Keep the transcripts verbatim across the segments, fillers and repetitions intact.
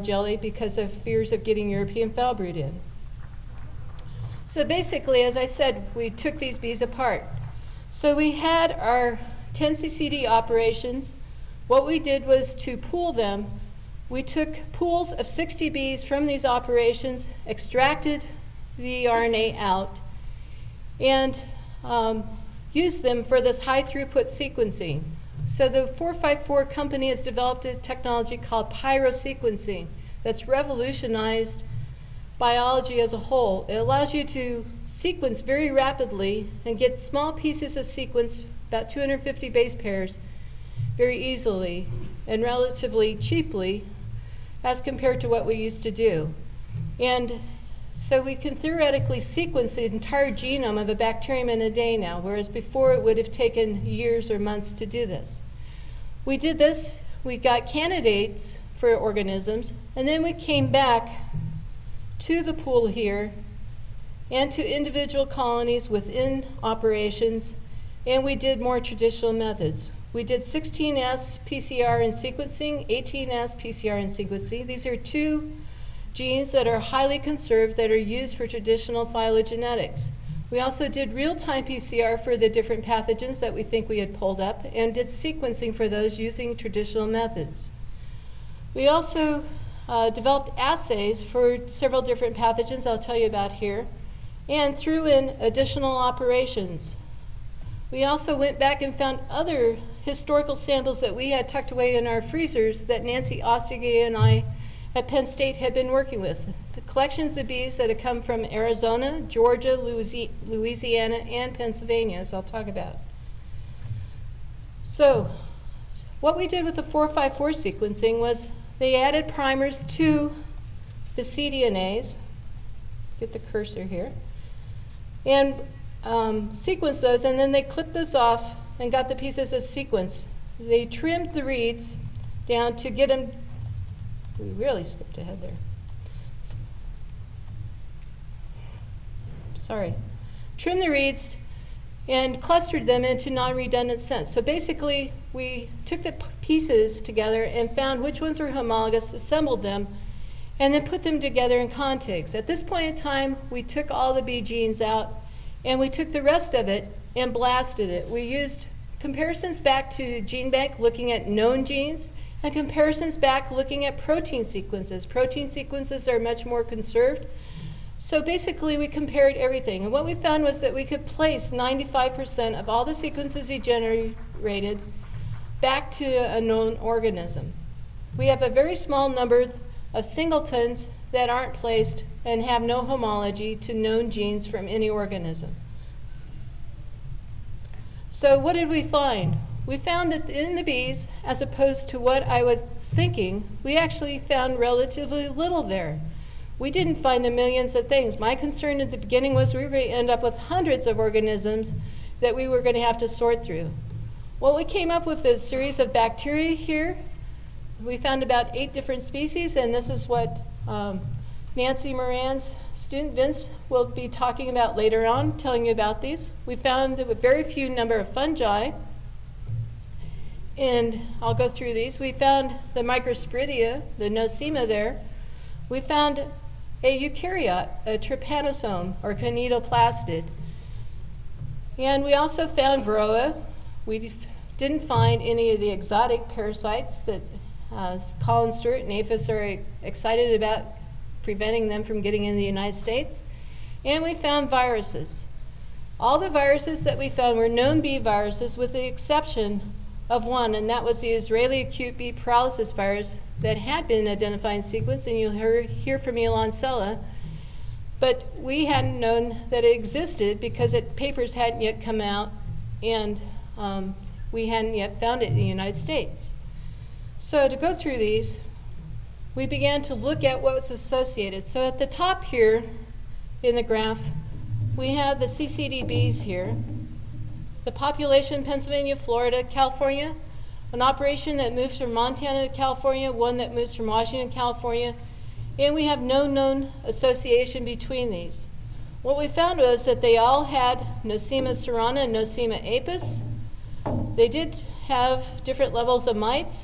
jelly because of fears of getting European foul brood in. So basically, as I said, we took these bees apart. So we had our ten C C D operations. What we did was to pool them. We took pools of sixty bees from these operations, extracted the R N A out, and um, used them for this high throughput sequencing. So the four five four company has developed a technology called pyrosequencing that's revolutionized biology as a whole. It allows you to sequence very rapidly and get small pieces of sequence, about two hundred fifty base pairs, very easily and relatively cheaply as compared to what we used to do. And so we can theoretically sequence the entire genome of a bacterium in a day now, whereas before it would have taken years or months to do this. We did this, we got candidates for organisms, and then we came back to the pool here and to individual colonies within operations, and we did more traditional methods. We did sixteen S P C R in sequencing, eighteen S P C R in sequencing. These are two genes that are highly conserved that are used for traditional phylogenetics. We also did real-time P C R for the different pathogens that we think we had pulled up, and did sequencing for those using traditional methods. We also uh, developed assays for several different pathogens I'll tell you about here, and threw in additional operations. We also went back and found other historical samples that we had tucked away in our freezers that Nancy Osterge and I at Penn State had been working with. The collections of bees that have come from Arizona, Georgia, Louisiana, and Pennsylvania, as I'll talk about. So, what we did with the four five four sequencing was they added primers to the cDNAs, get the cursor here, and um, sequenced those, and then they clipped those off and got the pieces of sequence. They trimmed the reads down to get them. We really skipped ahead there. Sorry. Trim the reads and clustered them into non-redundant sets. So basically, we took the pieces together and found which ones were homologous, assembled them, and then put them together in contigs. At this point in time, we took all the bee genes out, and we took the rest of it and blasted it. We used comparisons back to GeneBank looking at known genes, and comparisons back looking at protein sequences. Protein sequences are much more conserved. So basically we compared everything, and what we found was that we could place ninety-five percent of all the sequences he generated back to a known organism. We have a very small number of singletons that aren't placed and have no homology to known genes from any organism. So what did we find? We found that in the bees, as opposed to what I was thinking, we actually found relatively little there. We didn't find the millions of things. My concern at the beginning was we were going to end up with hundreds of organisms that we were going to have to sort through. Well, we came up with a series of bacteria here. We found about eight different species, and this is what um, Nancy Moran's student Vince will be talking about later on, telling you about these. We found a very few number of fungi, and I'll go through these. We found the Microsporidia, the Nosema there. We found a eukaryote, a trypanosome, or conetoplastid. And we also found Varroa. We didn't find any of the exotic parasites that uh, Colin Stewart and APHIS are excited about preventing them from getting in the United States. And we found viruses. All the viruses that we found were known bee viruses with the exception of one, and that was the Israeli acute bee paralysis virus that had been identified in sequence, and you'll hear, hear from Elon Sella. But we hadn't known that it existed because it, papers hadn't yet come out, and um, we hadn't yet found it in the United States. So to go through these, we began to look at what was associated. So at the top here in the graph, we have the C C D bees here. The population, Pennsylvania, Florida, California, an operation that moves from Montana to California, one that moves from Washington to California, and we have no known association between these. What we found was that they all had Nosema cerana and Nosema apis. They did have different levels of mites,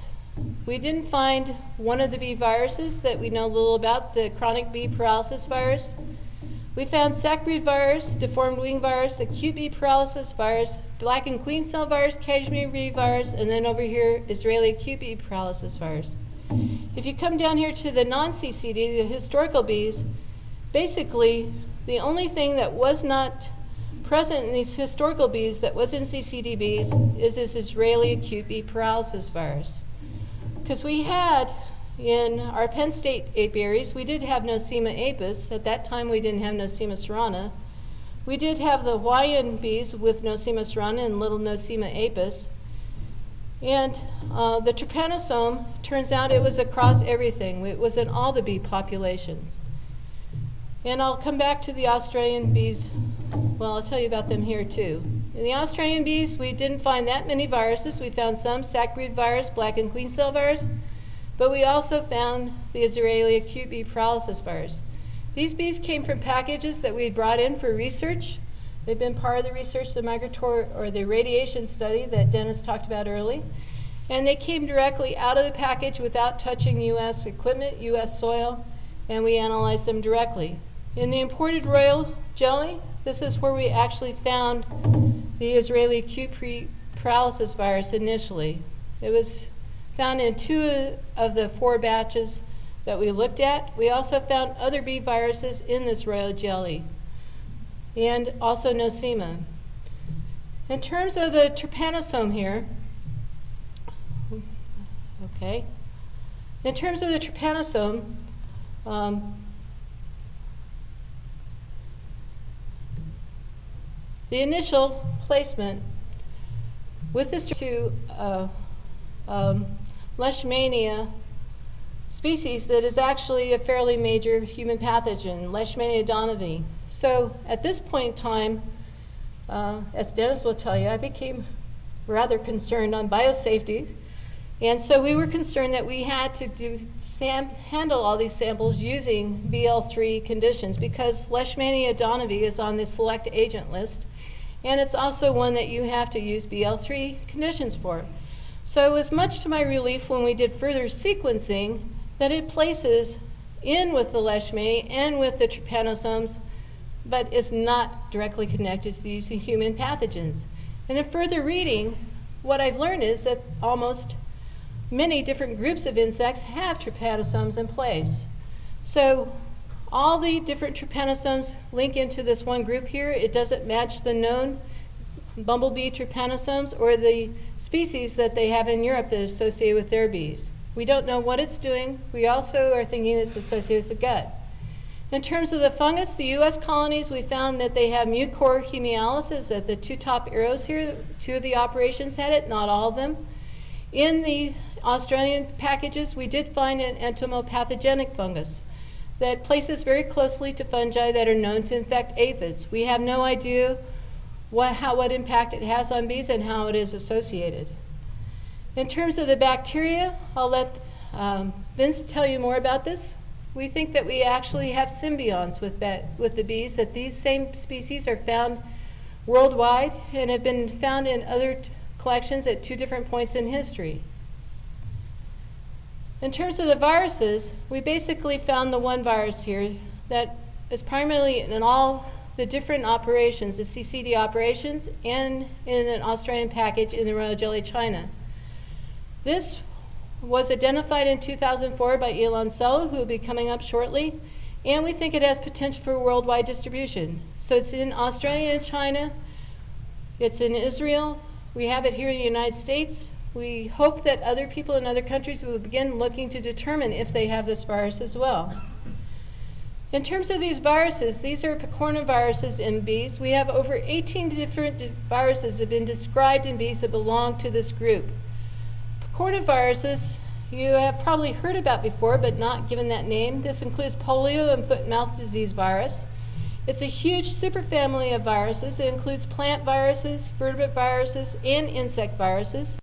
we didn't find one of the bee viruses that we know little about, the chronic bee paralysis virus. We found sac-brood virus, deformed wing virus, acute bee paralysis virus, blackened queen cell virus, cashmere bee virus, and then over here, Israeli acute bee paralysis virus. If you come down here to the non-C C D, the historical bees, basically the only thing that was not present in these historical bees that was in C C D bees is this Israeli acute bee paralysis virus. Because we had, in our Penn State apiaries, we did have Nosema apis. At that time we didn't have Nosema cerana. We did have the Hawaiian bees with Nosema cerana and little Nosema apis. And uh, the trypanosome, turns out it was across everything. It was in all the bee populations. And I'll come back to the Australian bees. Well, I'll tell you about them here too. In the Australian bees, we didn't find that many viruses. We found some sac-brood virus, blackened queen cell virus, but we also found the Israeli acute bee paralysis virus. These bees came from packages that we had brought in for research. They've been part of the research, the migratory or the radiation study that Dennis talked about early. And they came directly out of the package without touching U S equipment, U S soil, and we analyzed them directly. In the imported royal jelly, this is where we actually found the Israeli acute paralysis virus initially. It was found in two of the four batches that we looked at. We also found other bee viruses in this royal jelly, and also Nosema. In terms of the trypanosome here, okay, in terms of the trypanosome, um, the initial placement with this to uh, um, Leishmania species that is actually a fairly major human pathogen, Leishmania donovan. So at this point in time, uh, as Dennis will tell you, I became rather concerned on biosafety, and so we were concerned that we had to do sam handle all these samples using B L three conditions, because Leishmania donovan is on the select agent list, and it's also one that you have to use B L three conditions for. So it was much to my relief when we did further sequencing that it places in with the Leishmania and with the trypanosomes, but is not directly connected to these human pathogens. And in further reading, what I've learned is that almost many different groups of insects have trypanosomes in place. So all the different trypanosomes link into this one group here. It doesn't match the known bumblebee trypanosomes or the species that they have in Europe that is associated with their bees. We don't know what it's doing. We also are thinking it's associated with the gut. In terms of the fungus, the U S colonies, we found that they have mucor hemialysis at the two top arrows here. Two of the operations had it, not all of them. In the Australian packages, we did find an entomopathogenic fungus that places very closely to fungi that are known to infect aphids. We have no idea what, how, what impact it has on bees and how it is associated. In terms of the bacteria, I'll let um, Vince tell you more about this. We think that we actually have symbionts with, that, with the bees, that these same species are found worldwide and have been found in other t collections at two different points in history. In terms of the viruses, we basically found the one virus here that is primarily in all the different operations, the C C D operations, and in an Australian package in the royal jelly China. This was identified in two thousand four by Ilan Sello, who will be coming up shortly, and we think it has potential for worldwide distribution. So it's in Australia and China, it's in Israel, we have it here in the United States. We hope that other people in other countries will begin looking to determine if they have this virus as well. In terms of these viruses, these are picornaviruses in bees. We have over eighteen different viruses that have been described in bees that belong to this group. Picornaviruses you have probably heard about before, but not given that name. This includes polio and foot and mouth disease virus. It's a huge superfamily of viruses. It includes plant viruses, vertebrate viruses, and insect viruses.